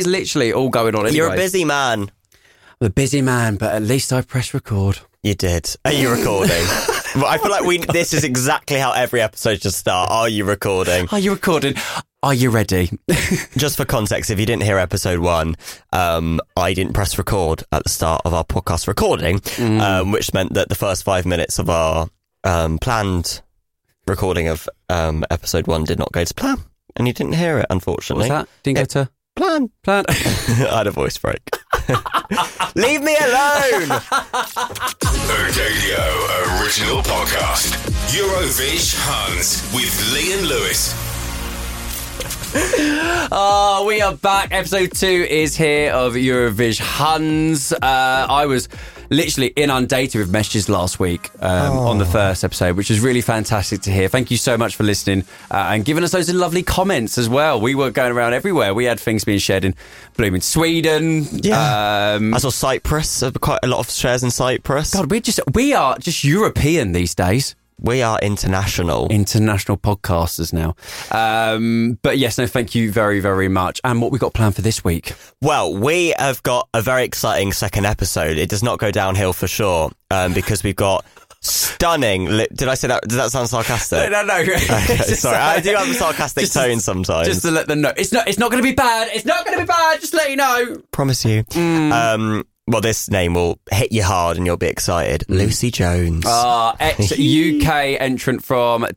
is literally all going on anyway. You're a busy man. I'm a busy man, but at least I pressed record. You did. Are you recording? Well, I feel like this is exactly how every episode should start. Are you recording? Are you recording? Are you ready? Just for context, if you didn't hear episode 1, I didn't press record at the start of our podcast recording, which meant that the first 5 minutes of our planned recording of episode 1 did not go to plan. And you didn't hear it, unfortunately. What was that? Didn't go to plan. I had a voice break. Leave me alone! Odadio original podcast. Eurovish Huns with Lee and Lewis. Oh, we are back. Episode 2 is here of Eurovish Huns. I was literally inundated with messages last week on the first episode, which is really fantastic to hear. Thank you so much for listening and giving us those lovely comments as well. We were going around everywhere. We had things being shared in blooming Sweden. Yeah. I saw Cyprus, quite a lot of shares in Cyprus. God, we are just European these days. We are international podcasters now. But yes, no, thank you very, very much. And what we got planned for this week? Well, we have got a very exciting second episode. It does not go downhill for sure, because we've got stunning... Did I say that? Does that sound sarcastic? No. Okay, sorry, I do have a sarcastic tone sometimes. Just to let them know. It's not going to be bad. It's not going to be bad. Just to let you know. Promise you. Well, this name will hit you hard and you'll be excited. Lucy Jones. Ex-UK entrant from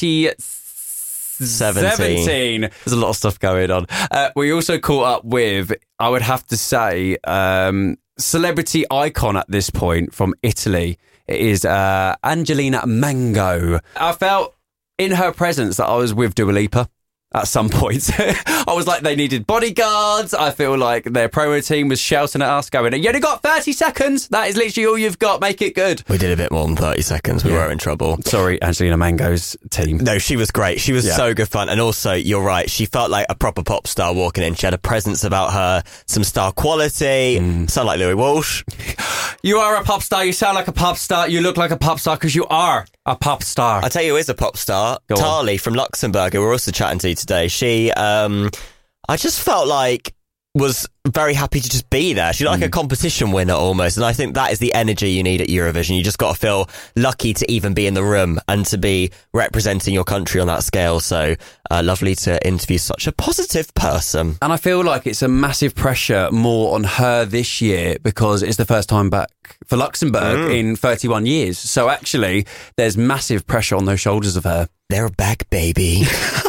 2017. There's a lot of stuff going on. We also caught up with, I would have to say, celebrity icon at this point from Italy. It is Angelina Mango. I felt in her presence that I was with Dua Lipa. At some point, I was like, they needed bodyguards. I feel like their promo team was shouting at us, going, you only got 30 seconds. That is literally all you've got. Make it good. We did a bit more than 30 seconds. We were in trouble. Sorry, Angelina Mango's team. No, she was great. She was so good fun. And also, you're right. She felt like a proper pop star walking in. She had a presence about her, some star quality. Sound like Louis Walsh. You are a pop star. You sound like a pop star. You look like a pop star because you are a pop star. I'll tell you who is a pop star. Tali from Luxembourg, who we're also chatting to today. She, I just felt like was very happy to just be there. She's like a competition winner almost. And I think that is the energy you need at Eurovision. You just got to feel lucky to even be in the room and to be representing your country on that scale. So lovely to interview such a positive person. And I feel like it's a massive pressure more on her this year because it's the first time back for Luxembourg in 31 years. So actually, there's massive pressure on those shoulders of her. They're back, baby.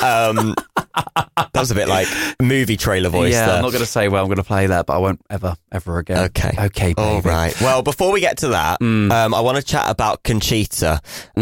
That was a bit like movie trailer voice there. I'm not going to say, well, I'm going to play that, but I won't ever again. Okay, baby. All right. Well, before we get to that, I want to chat about Conchita,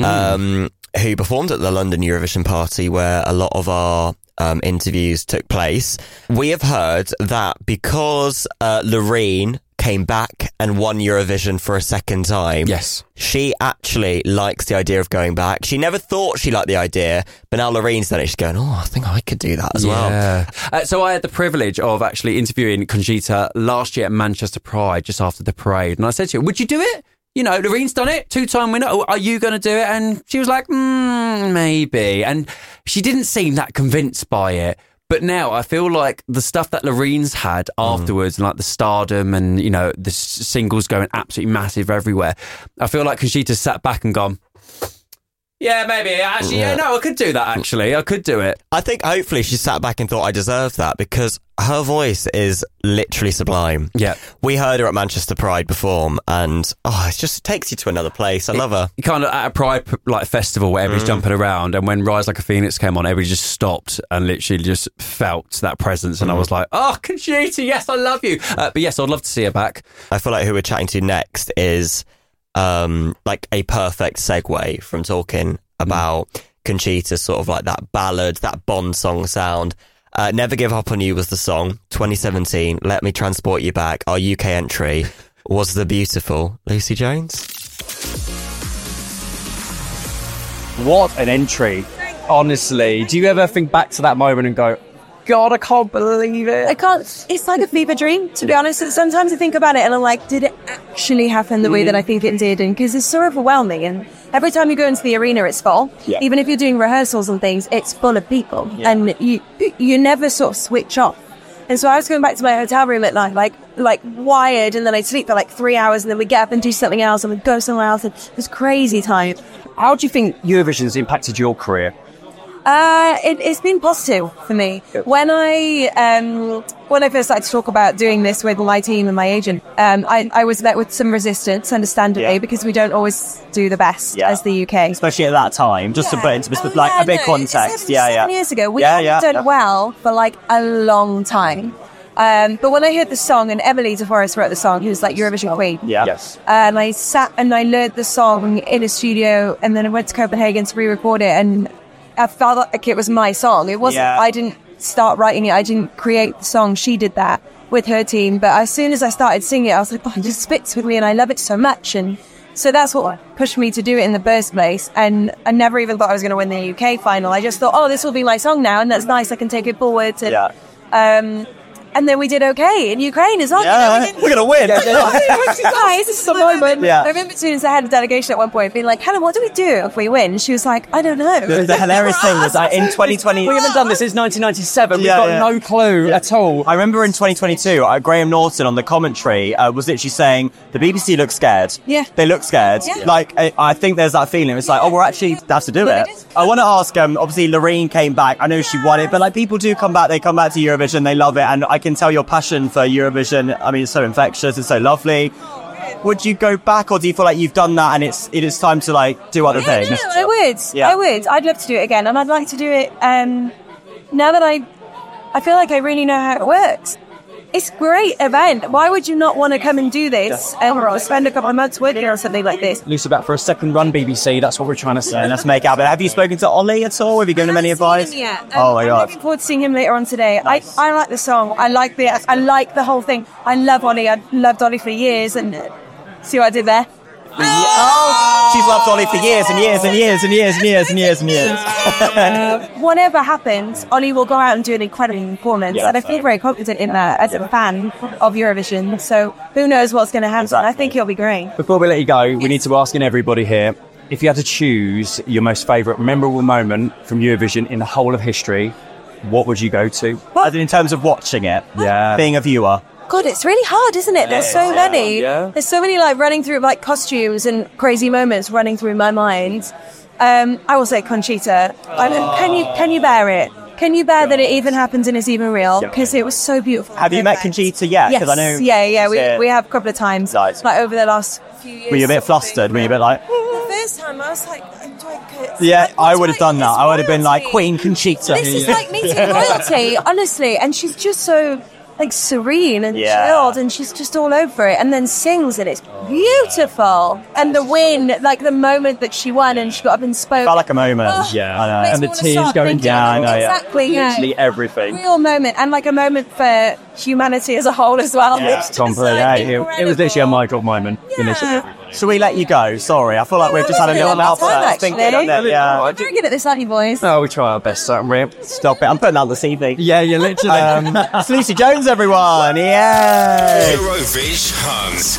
who performed at the London Eurovision party where a lot of our interviews took place. We have heard that because Loreen came back and won Eurovision for a second time. Yes. She actually likes the idea of going back. She never thought she liked the idea, but now Loreen's done it. She's going, I think I could do that as well. So I had the privilege of actually interviewing Conchita last year at Manchester Pride, just after the parade. And I said to her, would you do it? You know, Loreen's done it, 2-time winner. Are you going to do it? And she was like, maybe. And she didn't seem that convinced by it. But now I feel like the stuff that Loreen's had afterwards, and like the stardom and, you know, the singles going absolutely massive everywhere, I feel like Conchita's sat back and gone, yeah, maybe. Actually, I could do that, actually. I could do it. I think hopefully she sat back and thought, I deserve that, because her voice is literally sublime. Yeah. We heard her at Manchester Pride perform, and it just takes you to another place. I love her. You kind of at a Pride like festival where everybody's jumping around, and when Rise Like a Phoenix came on, everybody just stopped and literally just felt that presence. And I was like, Conchita, yes, I love you. But yes, I'd love to see her back. I feel like who we're chatting to next is like a perfect segue from talking about Conchita, sort of like that ballad, that Bond song sound. Never Give Up On You was the song. 2017, Let Me Transport You Back. Our UK entry was the beautiful Lucy Jones. What an entry. Honestly, do you ever think back to that moment and go, God, I can't believe it? I can't. It's like a fever dream, to be honest. Sometimes I think about it and I'm like, did it actually happen the way that I think it did? And because it's so overwhelming. And every time you go into the arena, it's full. Yeah. Even if you're doing rehearsals and things, it's full of people. Yeah. And you never sort of switch off. And so I was going back to my hotel room at night, like wired, and then I'd sleep for like 3 hours, and then we'd get up and do something else, and we'd go somewhere else. And it was crazy time. How do you think Eurovision's impacted your career? It's been positive for me. When I first started to talk about doing this with my team and my agent, I was met with some resistance, understandably, because we don't always do the best as the UK. Especially at that time, just to put into a bit context. 7 years ago, we hadn't done well for like a long time. But when I heard the song, and Emily de Forest wrote the song, who's like Eurovision Queen. Yes. And I sat and I learned the song in a studio, and then I went to Copenhagen to re-record it, and I felt like it was my song. It wasn't, I didn't start writing it. I didn't create the song. She did that with her team. But as soon as I started singing it, I was like, it just fits with me and I love it so much. And so that's what pushed me to do it in the first place. And I never even thought I was going to win the UK final. I just thought, this will be my song now. And that's nice. I can take it forward. And then we did okay in Ukraine as well. Yeah, we're going to win. Guys, this is the moment. Yeah. I remember as I had a delegation at one point being like, Helen, what do we do if we win? She was like, I don't know. The hilarious thing was that in 2020... We haven't done this since 1997. We've got no clue at all. I remember in 2022, Graham Norton on the commentary was literally saying, the BBC look scared. Yeah. They look scared. Yeah. Like, I think there's that feeling. It's like, we're actually have to do it. I want to ask, obviously, Loreen came back. I know she won it, but like people do come back. They come back to Eurovision. They love it. And I can tell your passion for Eurovision. I mean, it's so infectious. It's so lovely. Would you go back, or do you feel like you've done that and it is time to like do other things? No, I would. Yeah. I would. I'd love to do it again, and I'd like to do it now that I feel like I really know how it works. It's a great event. Why would you not want to come and do this and spend a couple of months working on something like this? Loose about for a second run, BBC. That's what we're trying to say. And let's make it happen. Have you spoken to Ollie at all? Have you given him any advice? Yeah. Oh my God. I'm looking forward to seeing him later on today. Nice. I like the song. I like the whole thing. I love Ollie. I've loved Ollie for years. And see what I did there? She's loved Ollie for years and years and years and years and years and years and years. Whatever happens, Ollie will go out and do an incredible performance, and I feel very confident in that as a fan of Eurovision. So who knows what's going to happen? Exactly. I think he'll be great. Before we let you go, we need to ask everybody here, if you had to choose your most favourite memorable moment from Eurovision in the whole of history, what would you go to? As in terms of watching it, being a viewer. God, it's really hard, isn't it? There's so many. Yeah. There's so many like running through like costumes and crazy moments running through my mind. I will say Conchita. Can you bear it? Can you bear that it even happens and it's even real? Because it was so beautiful. Have you met Conchita yet? Yes. I know. Yeah. We have a couple of times. Nice. Like over the last few years. Were you a bit flustered? Were you a bit like? The first time I was like, I would have done that. I would have been like Queen Conchita. This is like meeting royalty, honestly. And she's just so like serene and chilled, and she's just all over it, and then sings, and it's beautiful. And the win, like the moment that she won and she got up and spoke, felt like a moment. I know. And the tears going down. I know. Exactly. Literally everything. Real moment, and like a moment for humanity as a whole as well. Yeah, completely. It was literally a mic drop moment. Shall we let you go? Sorry, I feel like we've just had a little outset. Very good at this, aren't you, boys? Oh, we try our best, don't we? Stop it! I'm putting out the CV. Yeah, you're literally. It's Lucy Jones, everyone. Yeah. Eurovision Huns.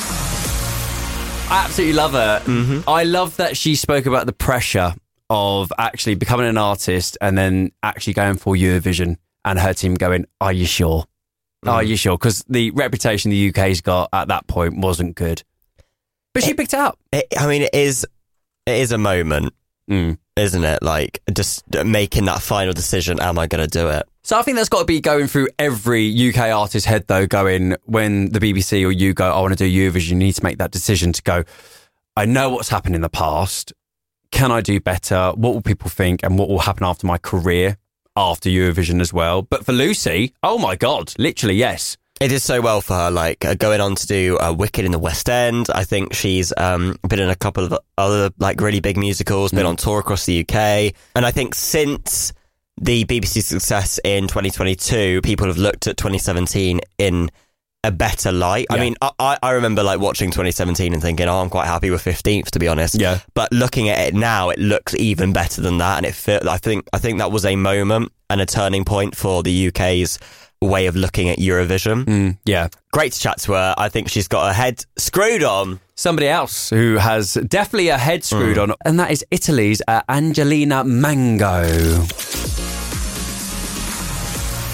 I absolutely love her. Mm-hmm. I love that she spoke about the pressure of actually becoming an artist and then actually going for Eurovision, and her team going, "Are you sure? Are you sure?" Because the reputation the UK's got at that point wasn't good. But she picked it up. It is a moment, isn't it? Like, just making that final decision, am I going to do it? So I think that's got to be going through every UK artist's head, though, going, when the BBC or you go, I want to do Eurovision, you need to make that decision to go, I know what's happened in the past. Can I do better? What will people think? And what will happen after my career, after Eurovision as well? But for Lucy, oh my God, literally, yes. It did so well for her, like going on to do Wicked in the West End. I think she's been in a couple of other like really big musicals, been on tour across the UK. And I think since the BBC success in 2022, people have looked at 2017 in a better light. Yeah. I mean, I remember like watching 2017 and thinking, I'm quite happy with 15th, to be honest. Yeah. But looking at it now, it looks even better than that. And I think that was a moment and a turning point for the UK's way of looking at Eurovision. Yeah. Great to chat to her. I think she's got her head screwed on. Somebody else who has definitely a head screwed on, and that is Italy's Angelina Mango.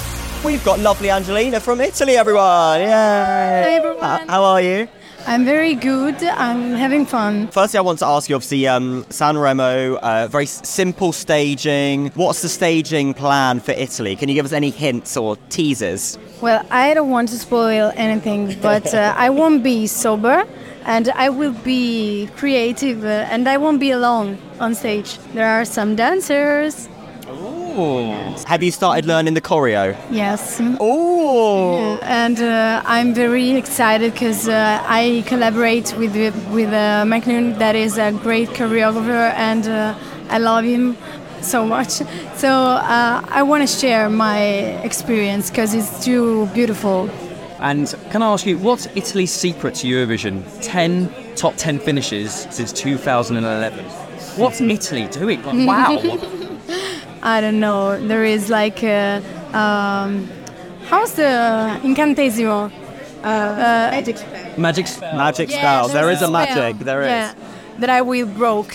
We've got lovely Angelina from Italy, everyone. Yay! Hi, everyone. How are you? I'm very good. I'm having fun. Firstly, I want to ask you, obviously, Sanremo, very simple staging. What's the staging plan for Italy? Can you give us any hints or teasers? Well, I don't want to spoil anything, but I won't be sober, and I will be creative, and I won't be alone on stage. There are some dancers. Have you started learning the choreo? Yes. Oh! And I'm very excited because I collaborate with Mike Noon, that is a great choreographer, and I love him so much. So I want to share my experience because it's too beautiful. And can I ask you, what's Italy's secret to Eurovision? 10 top 10 finishes since 2011. What's Italy doing? Like, wow. I don't know. There is like, how's the incantesimo? Magic spell. Magic spell. Magic spell. There is a magic. There is. Yeah, that I will broke.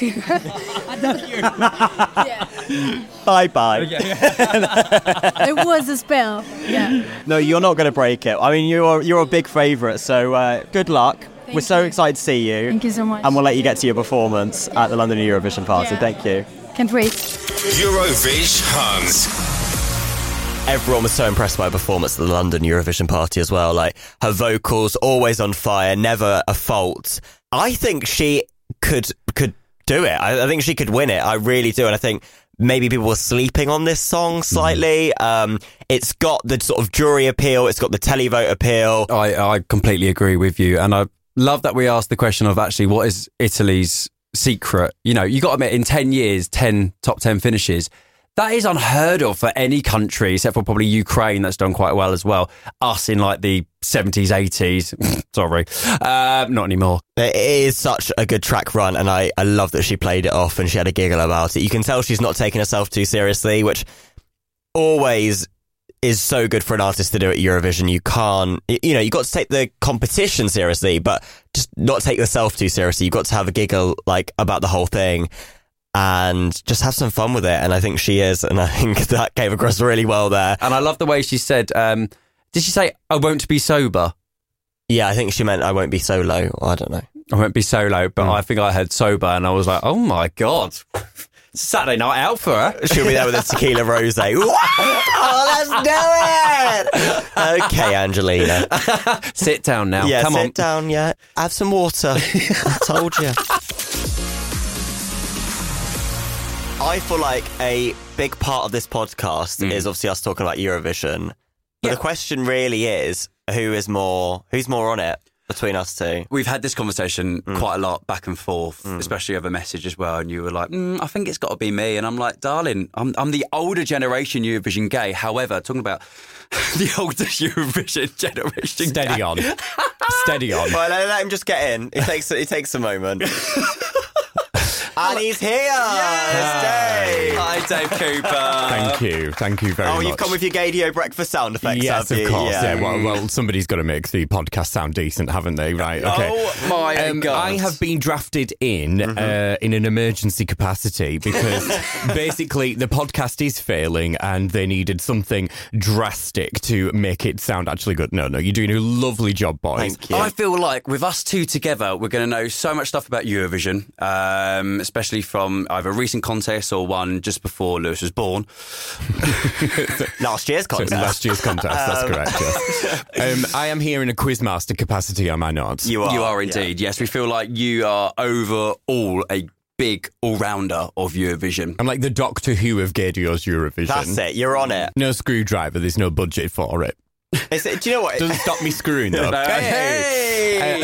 Bye-bye. It was a spell. Yeah. No, you're not going to break it. I mean, you're a big favourite, so good luck. We're so excited to see you. Thank you so much. And we'll let you get to your performance at the London Eurovision Party. Yeah. Thank you. Can't wait. Eurovision Huns. Everyone was so impressed by her performance at the London Eurovision Party as well. Like, her vocals, always on fire, never a fault. I think she could do it. I think she could win it. I really do. And I think maybe people were sleeping on this song slightly. It's got the sort of jury appeal. It's got the televote appeal. I completely agree with you. And I love that we asked the question of actually what is Italy's secret. You know, you got to admit, in 10 years, 10 top 10 finishes, that is unheard of for any country, except for probably Ukraine, that's done quite well as well. Us in like the 70s, 80s. Sorry. Not anymore. It is such a good track run, and I love that she played it off and she had a giggle about it. You can tell she's not taking herself too seriously, which always is so good for an artist to do at Eurovision. You can't, you got to take the competition seriously, but just not take yourself too seriously. You've got to have a giggle like about the whole thing and just have some fun with it. And I think she is, and I think that came across really well there. And I love the way she said, did she say, I won't be sober? Yeah, I think she meant I won't be solo. I don't know. I won't be solo, but I think I heard sober and I was like, oh my God. Saturday night out for her. She'll be there with a tequila rosé. Oh, let's do it! Okay, Angelina. Sit down now. Yeah, Come on. sit down, yeah. Have some water. I told you. I feel like a big part of this podcast is obviously us talking about Eurovision. But the question really is, who's more on it between us two? We've had this conversation quite a lot back and forth, especially over message as well. And you were like, I think it's got to be me. And I'm like, darling, I'm the older generation Eurovision gay. However, talking about the older Eurovision generation Steady gay. on. Steady on. Well, let him just get in. It takes a moment. And he's here! It's Dave! Hi, Dave Cooper. Thank you very much. Oh, you've come with your Gadio breakfast sound effects, yes, have you? of course. Yeah. Well, somebody's got to make the podcast sound decent, haven't they? Right, okay. Oh, my God. I have been drafted in an emergency capacity because basically the podcast is failing and they needed something drastic to make it sound actually good. No, you're doing a lovely job, boys. Thank you. I feel like with us two together, we're going to know so much stuff about Eurovision, especially from either recent contests or one just before Lewis was born. Last year's contest. Last year's contest, that's correct, yes. I am here in a quizmaster capacity, am I not? You are indeed, yes. We feel like you are overall a big all-rounder of Eurovision. I'm like the Doctor Who of Gadio's Eurovision. That's it, you're on it. No screwdriver, there's no budget for it. Do you know what? Doesn't stop me screwing though. Hey!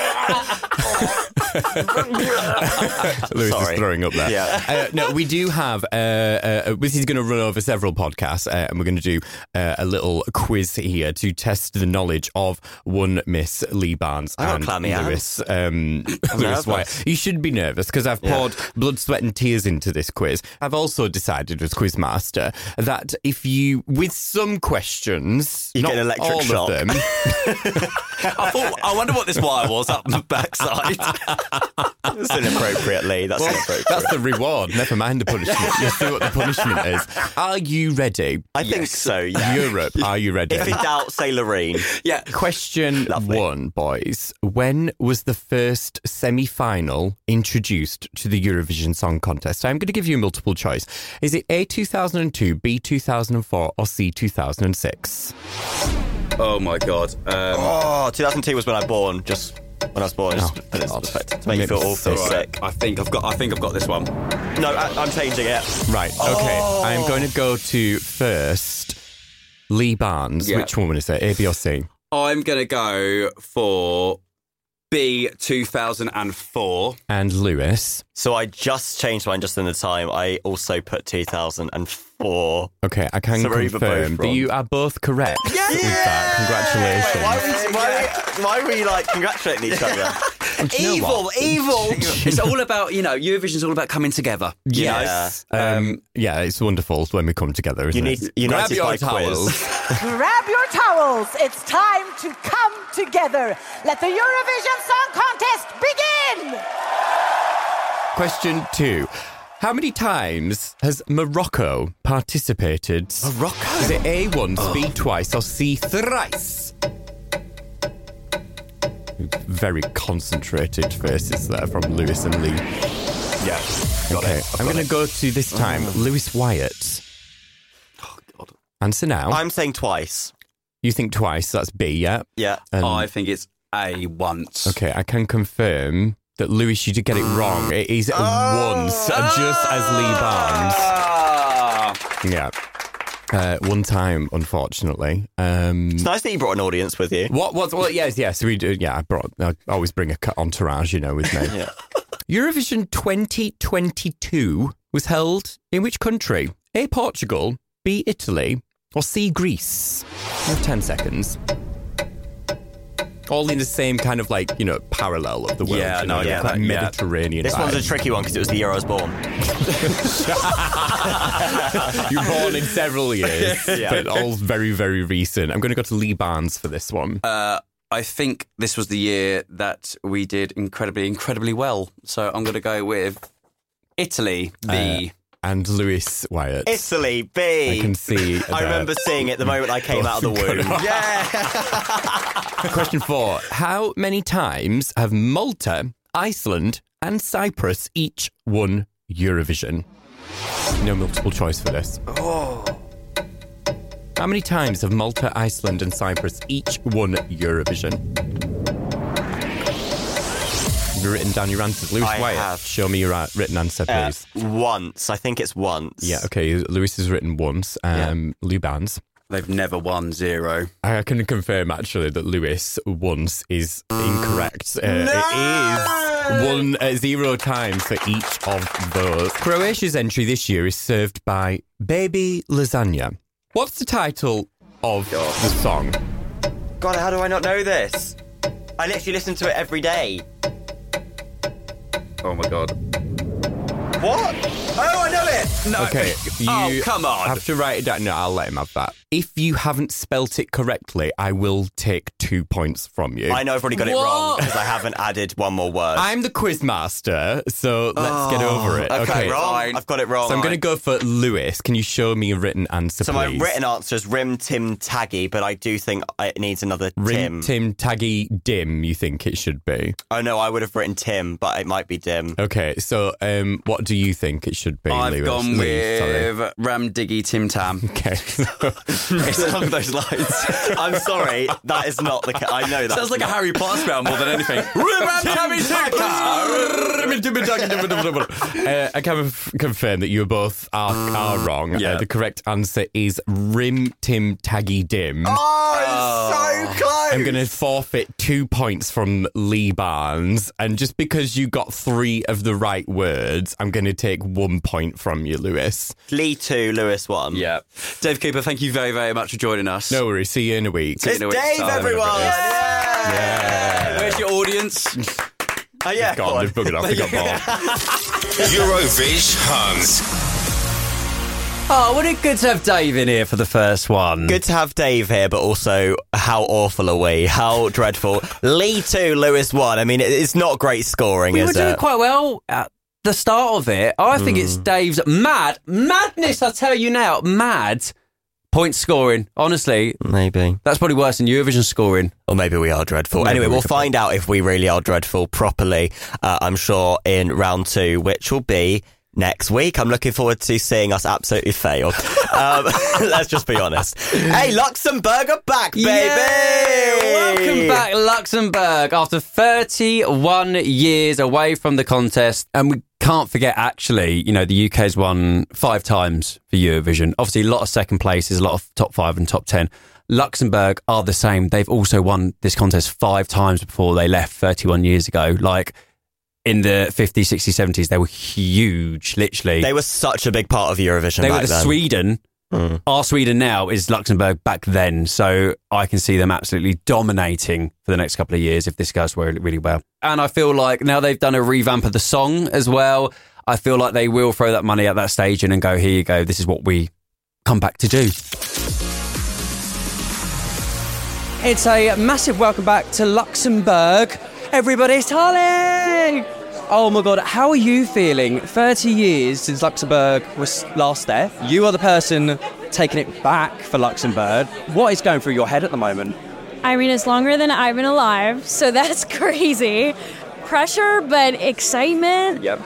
Lewis is throwing up there. Yeah. No, we do have. This is going to run over several podcasts, and we're going to do a little quiz here to test the knowledge of one Miss Lee Barnes and Lewis. Lewis Wyatt. You should be nervous because I've poured blood, sweat, and tears into this quiz. I've also decided as Quizmaster that if you, with some questions, you not get electric all shock. of them. I wonder what this wire was up the backside. That's inappropriately. That's inappropriate. That's the reward. Never mind the punishment. You'll see what the punishment is. Are you ready? I think so, yeah. Europe, are you ready? If in doubt, say Loreen. Yeah. Question 1, boys. When was the first semi-final introduced to the Eurovision Song Contest? I'm going to give you a multiple choice. Is it A, 2002, B, 2004, or C, 2006? Oh, my God. 2002 was when I was born. Just when I was born. Just to make you feel awful sick. I think I've got this one. No, I'm changing it. Right, okay. I'm going to go to first Lee Barnes. Yeah. Which one is it? A, B, or C? I'm going to go for B, 2004. And Lewis. So I just changed mine just in the time. I also put 2004. Okay, I can confirm that you are both correct with that. Congratulations. Wait, why were you like congratulating each other? Evil. It's all about, Eurovision's all about coming together. Yeah. Yeah, it's wonderful when we come together, isn't it? Grab your towels. Grab your towels. It's time to come together. Let the Eurovision Song Contest begin. Question 2. How many times has Morocco participated? Morocco? Is it A, once, B, twice, or C, thrice? Very concentrated faces there from Lewis and Lee. Yeah. Okay, I'm going to go to this time Lewis Wyatt. Oh, God. Answer now. I'm saying twice. You think twice, that's B, yeah? Yeah. I think it's A, once. Okay, I can confirm that, Lewis, you did get it wrong. It is once, just as Lee Barnes. Yeah. One time, unfortunately. It's nice that you brought an audience with you. What? Yes, we do. Yeah, I always bring a entourage, with me. Yeah. Eurovision 2022 was held in which country? A, Portugal, B, Italy, or C, Greece? You have 10 seconds. All in the same kind of parallel of the world. Yeah, Mediterranean. This one's a tricky one because it was the year I was born. You're born in several years, but all very, very recent. I'm going to go to Lee Barnes for this one. I think this was the year that we did incredibly, incredibly well. So I'm going to go with Italy, B. And Lewis Wyatt. Italy, B. I can see. I remember seeing it the moment I came out of the womb. Yeah. Question 4. How many times have Malta, Iceland, and Cyprus each won Eurovision? No multiple choice for this. How many times have Malta, Iceland, and Cyprus each won Eurovision? Have you written down your answers? Lewis Wyatt, have. Show me your written answer, please. Once. I think it's once. Yeah, okay. Lewis has written once. Lee Barnes. They've never won 0. I can confirm, actually, that Lewis once is incorrect. It is 0 times for each of those. Croatia's entry this year is served by Baby Lasagna. What's the title of the song? God, how do I not know this? I literally listen to it every day. Oh, my God. What? Oh, I know it! No. Okay, you come on. have to write it down. No, I'll let him have that. If you haven't spelt it correctly, I will take 2 points from you. I know I've already got it wrong because I haven't added one more word. I'm the quiz master, so let's get over it. Okay, wrong. I've got it wrong. So I'm going to go for Lewis. Can you show me a written answer, So please? my written answer is Rim Tim Taggy, but I do think it needs another Rim, Tim. Tim, Taggy, Dim, you think it should be? Oh, no, I would have written Tim, but it might be Dim. Okay, so what do you think it should be, I've Lewis? gone with Ram Diggy Tim Tam. Okay. It's along those lines. I'm sorry, that is not the case. I know that. Sounds like a Harry Potter spell more than anything. I can confirm that you both are wrong. Yeah. The correct answer is Rim Tim Taggy Dim. Oh, it's so close! I'm going to forfeit 2 points from Lee Barnes, and just because you got 3 of the right words, I'm going to take 1 point from you, Lewis. Lee 2, Lewis 1. Yeah. Dave Cooper, thank you very, very much for joining us. No worries. See you in a week. It's Dave, everyone! Yeah. Where's your audience? Oh, yeah. God, they've buggered off. They got bored. Eurovision Huns. Oh, wasn't it good to have Dave in here for the first one? Good to have Dave here, but also how awful are we? How dreadful. Lee 2, Lewis 1. I mean, it's not great scoring, is it? We were doing quite well at the start of it. I think it's Dave's madness, I tell you now, mad point scoring. Honestly. Maybe. That's probably worse than Eurovision scoring. Or maybe we are dreadful. Anyway, we'll find out if we really are dreadful properly, I'm sure, in round 2, which will be next week. I'm looking forward to seeing us absolutely fail. Let's just be honest. Hey, Luxembourg are back, baby! Yay! Welcome back, Luxembourg, after 31 years away from the contest. And we can't forget, actually, the UK's won 5 times for Eurovision. Obviously, a lot of second places, a lot of top 5 and top 10. Luxembourg are the same. They've also won this contest 5 times before they left 31 years ago. In the 50s, 60s, 70s, they were huge, literally. They were such a big part of Eurovision back then. They were Sweden. Our Sweden now is Luxembourg back then. So I can see them absolutely dominating for the next couple of years if this goes really well. And I feel like now they've done a revamp of the song as well. I feel like they will throw that money at that stage and go, here you go, this is what we come back to do. It's a massive welcome back to Luxembourg. Everybody's Holly! Oh my God, how are you feeling? 30 years since Luxembourg was last there. You are the person taking it back for Luxembourg. What is going through your head at the moment? I mean, it's longer than I've been alive, so that's crazy. Pressure, but excitement. Yep.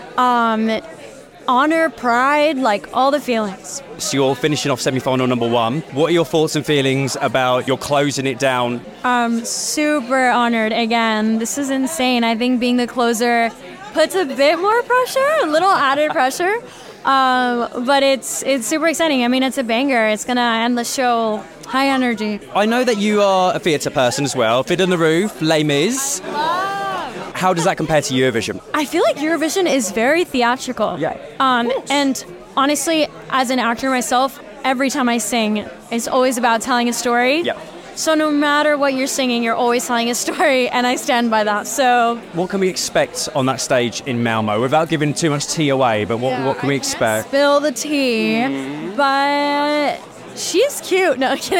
Honor, pride, all the feelings. So you're finishing off semi-final number 1. What are your thoughts and feelings about your closing it down? I'm super honored again. This is insane. I think being the closer puts a bit more pressure, a little added pressure. But it's super exciting. I mean, it's a banger. It's going to end the show high energy. I know that you are a theatre person as well. Fiddler on the Roof, Les Mis. How does that compare to Eurovision? I feel like Eurovision is very theatrical. Yeah. And honestly, as an actor myself, every time I sing, it's always about telling a story. Yeah. So no matter what you're singing, you're always telling a story, and I stand by that. So what can we expect on that stage in Malmo, without giving too much tea away? But what can we expect? Spill the tea, but she's cute. No, I'm kidding.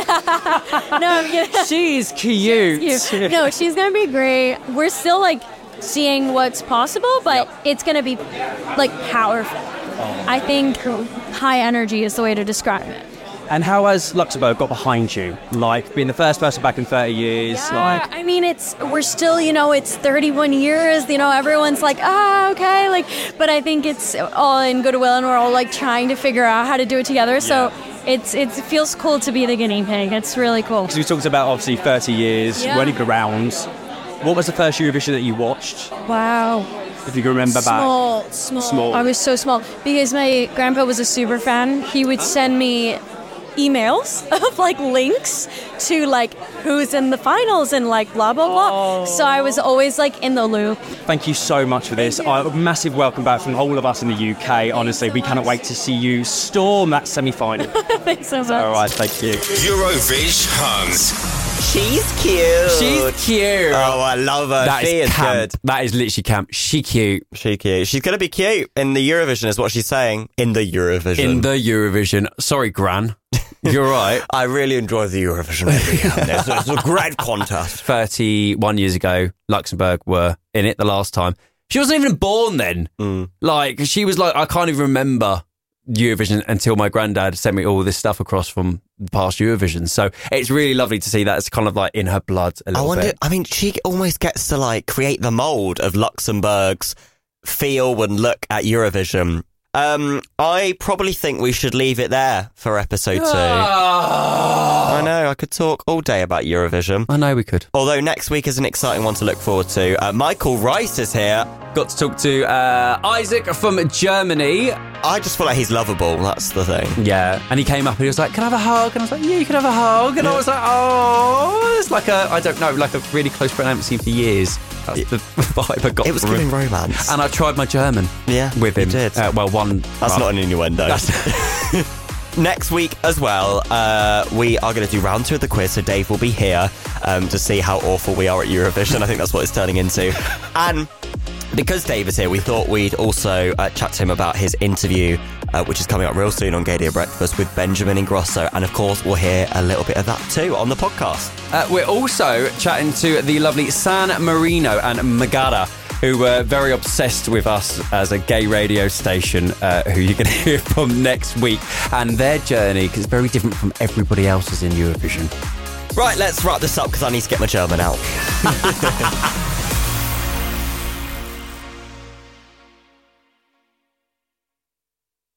I'm kidding. She's cute. No, she's gonna be great. We're still seeing what's possible, but it's gonna be powerful. I think high energy is the way to describe it. And how has Luxembourg got behind you? Being the first person back in 30 years? Yeah, I mean, we're still, it's 31 years, everyone's okay, but I think it's all in goodwill and we're all trying to figure out how to do it together. Yeah. So it feels cool to be the guinea pig. It's really cool. Because we talked about obviously 30 years, running around. What was the first Eurovision that you watched? Wow. If you can remember back. Small. I was so small because my grandpa was a super fan. He would send me emails of links to who's in the finals and blah blah blah. So I was always in the loop. Thank you so much for this. A massive welcome back from all of us in the UK. Honestly, we cannot wait to see you storm that semi-final. Thanks so much. All right, thank you. Eurovision Huns. She's cute. She's cute. Oh, I love her. She is camp. good. That is literally camp. She cute. She cute. She's going to be cute in the Eurovision is what she's saying. In the Eurovision. Sorry, Gran. You're right. I really enjoy the Eurovision every year. It's a great contest. 31 years ago, Luxembourg were in it the last time. She wasn't even born then. She was I can't even remember Eurovision until my granddad sent me all this stuff across from the past Eurovision. So it's really lovely to see that. It's kind of in her blood a little bit. I mean, she almost gets to create the mould of Luxembourg's feel and look at Eurovision. I probably think we should leave it there for episode 2. I know, I could talk all day about Eurovision. I know we could. Although next week is an exciting one to look forward to. Michael Rice is here. Got to talk to Isaac from Germany. I just feel like he's lovable, that's the thing. Yeah, and he came up and he was like, can I have a hug? And I was like, yeah, you can have a hug. And I was like, oh, it's a really close friend I haven't seen for years. That's the vibe I got. It was giving romance. And I tried my German with him. You did. That's not an innuendo. Next week as well, we are going to do round 2 of the quiz, so Dave will be here to see how awful we are at Eurovision. I think that's what it's turning into. And because Dave is here, we thought we'd also chat to him about his interview which is coming up real soon on Gaydia Breakfast with Benjamin Ingrosso. And of course, we'll hear a little bit of that too on the podcast. We're also chatting to the lovely San Marino and Magada, who were very obsessed with us as a gay radio station, who you're going to hear from next week, and their journey, because it's very different from everybody else's in Eurovision. Right, let's wrap this up because I need to get my German out.